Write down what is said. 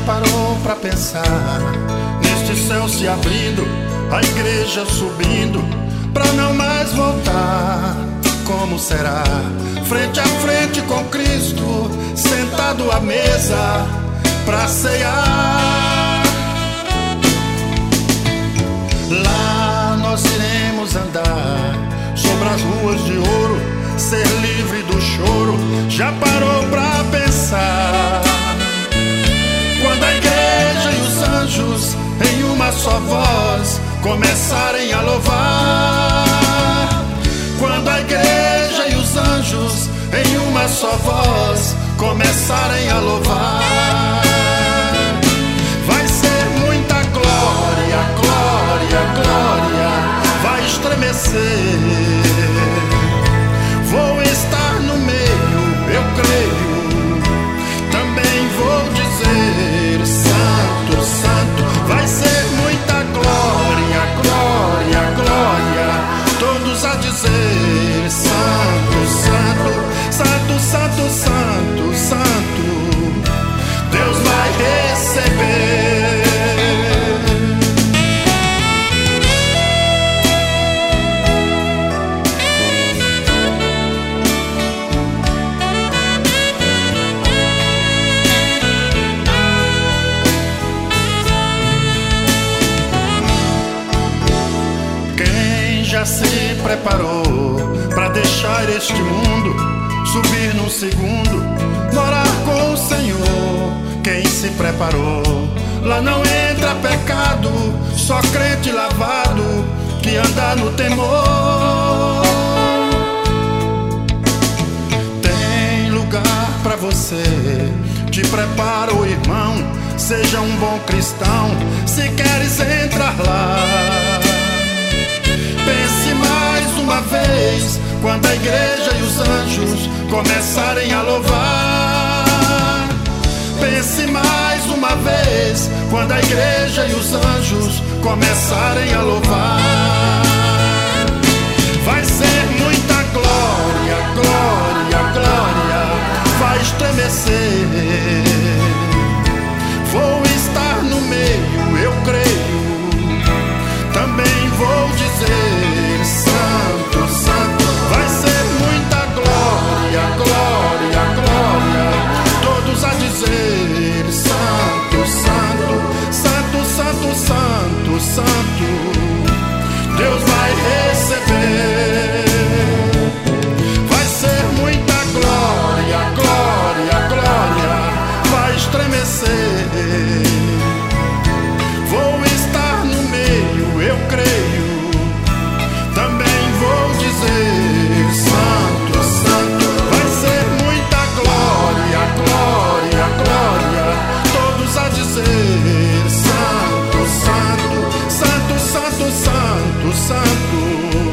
parou pra pensar neste céu se abrindo, a igreja subindo pra não mais voltar? Como será frente a frente com Cristo, sentado à mesa pra cear? Lá nós iremos andar sobre as ruas de ouro, ser livre do choro. Já parou pra pensar? Quando a igreja e os anjos em uma só voz começarem a louvar. Quando a igreja e os anjos em uma só voz começarem a louvar, vai ser muita glória, glória, glória, vai estremecer. Vou estar no meio, eu creio. Também vou dizer: Santo, Santo. Vai ser muita glória, glória, glória. Todos a dizer: Santo, Santo, Santo, Santo, Santo, Santo. Deus vai receber. Já se preparou pra deixar este mundo, subir num segundo, morar com o Senhor. Quem se preparou, lá não entra pecado, só crente lavado que anda no temor. Tem lugar pra você, te prepara, o irmão, seja um bom cristão, se queres entrar lá. Pense mais uma vez, quando a igreja e os anjos começarem a louvar. Pense mais uma vez, quando a igreja e os anjos começarem a louvar. Vai ser muita glória, glória, glória, vai estremecer. Vou estar no meio, eu creio. Também vou dizer: Santo, Santo. Vai ser muita glória, glória, glória. Todos a dizer: Santo, Santo, Santo, Santo, Santo, Santo. Deus vai receber. Vai ser muita glória, glória, glória. Vai estremecer. Vou estar no meio, eu creio. Também vou dizer: Santo, Santo. Vai ser muita glória, glória, glória. Todos a dizer: Santo, Santo, Santo, Santo, Santo, Santo.